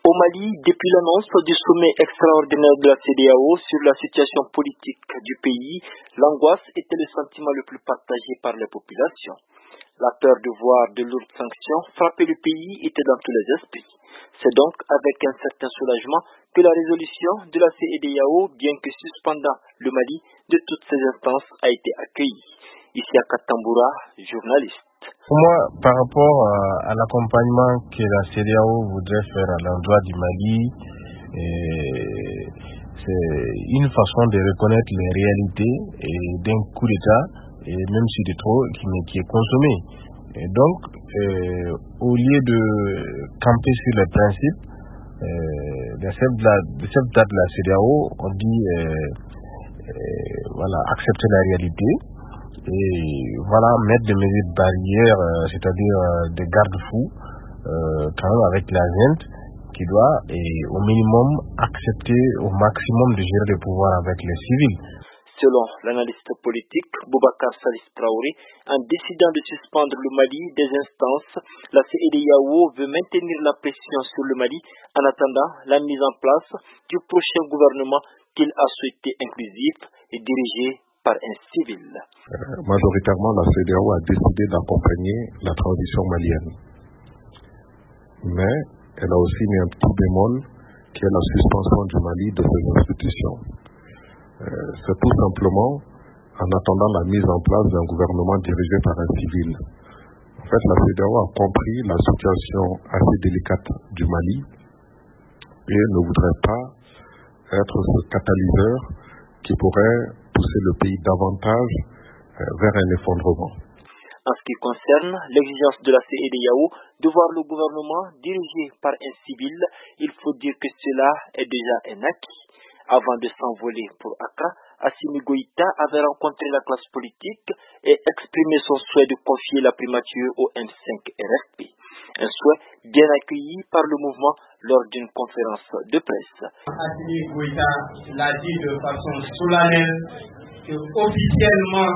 Au Mali, depuis l'annonce du sommet extraordinaire de la CEDEAO sur la situation politique du pays, l'angoisse était le sentiment le plus partagé par les populations. La peur de voir de lourdes sanctions frapper le pays était dans tous les esprits. C'est donc avec un certain soulagement que la résolution de la CEDEAO, bien que suspendant le Mali de toutes ses instances, a été accueillie. Ici à Katambura, journaliste. Pour moi, par rapport à l'accompagnement que la CEDEAO voudrait faire à l'endroit du Mali, c'est une façon de reconnaître les réalités d'un coup d'État, et même si de trop, qui est consommé. Et donc, au lieu de camper sur les principes, de cette date de la CEDEAO, on dit accepter la réalité. Et voilà, mettre des mesures barrières, c'est-à-dire des garde-fous, quand même avec la junte qui doit, au minimum, accepter au maximum de gérer le pouvoir avec les civils. Selon l'analyste politique Boubacar Salis Traoré, en décidant de suspendre le Mali des instances, la CEDEAO veut maintenir la pression sur le Mali en attendant la mise en place du prochain gouvernement qu'il a souhaité inclusif et dirigé par un civil. Majoritairement, la CEDEAO a décidé d'accompagner la transition malienne. Mais elle a aussi mis un petit bémol qui est la suspension du Mali de ses institutions. C'est tout simplement en attendant la mise en place d'un gouvernement dirigé par un civil. En fait, la CEDEAO a compris la situation assez délicate du Mali et ne voudrait pas être ce catalyseur qui pourrait pousser le pays davantage vers un effondrement. En ce qui concerne l'exigence de la CEDEAO de voir le gouvernement dirigé par un civil, il faut dire que cela est déjà un acquis. Avant de s'envoler pour Accra, Assimi Goïta avait rencontré la classe politique et exprimé son souhait de confier la primature au M5 RFP. Un souhait bien accueilli par le mouvement lors d'une conférence de presse. Assimi Goïta l'a dit de façon solennelle que officiellement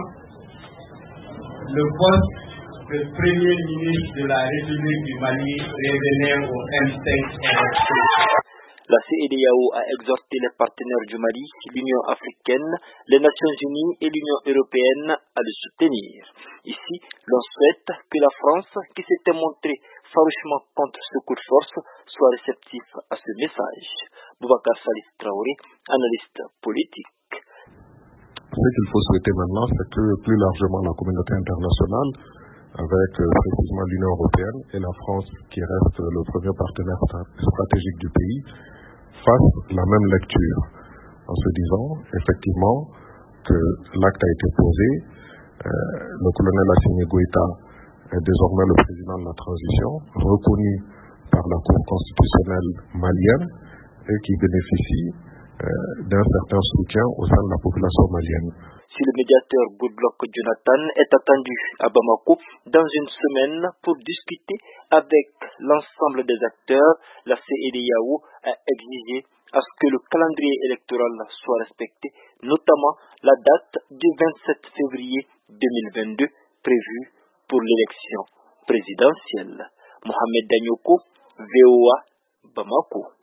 le poste de Premier ministre de la République du Mali revenait au M5 RFP. La CEDEAO a exhorté les partenaires du Mali, l'Union africaine, les Nations unies et l'Union européenne à le soutenir. Ici, l'on souhaite que la France, qui s'était montrée farouchement contre ce coup de force, soit réceptive à ce message. Boubacar Salis Traoré, analyste politique. Ce qu'il faut souhaiter maintenant, c'est que plus largement la communauté internationale, avec précisément l'Union européenne et la France, qui reste le premier partenaire stratégique du pays, fassent la même lecture, en se disant effectivement que l'acte a été posé, le colonel Assimi Goïta est désormais le président de la transition, reconnu par la Cour constitutionnelle malienne et qui bénéficie d'un certain soutien au sein de la population malienne. Si le médiateur Goodluck Jonathan est attendu à Bamako dans une semaine pour discuter avec l'ensemble des acteurs, la CEDEAO a exigé à ce que le calendrier électoral soit respecté, notamment la date du 27 février 2022 prévue pour l'élection présidentielle. Mohamed Danyoko, VOA, Bamako.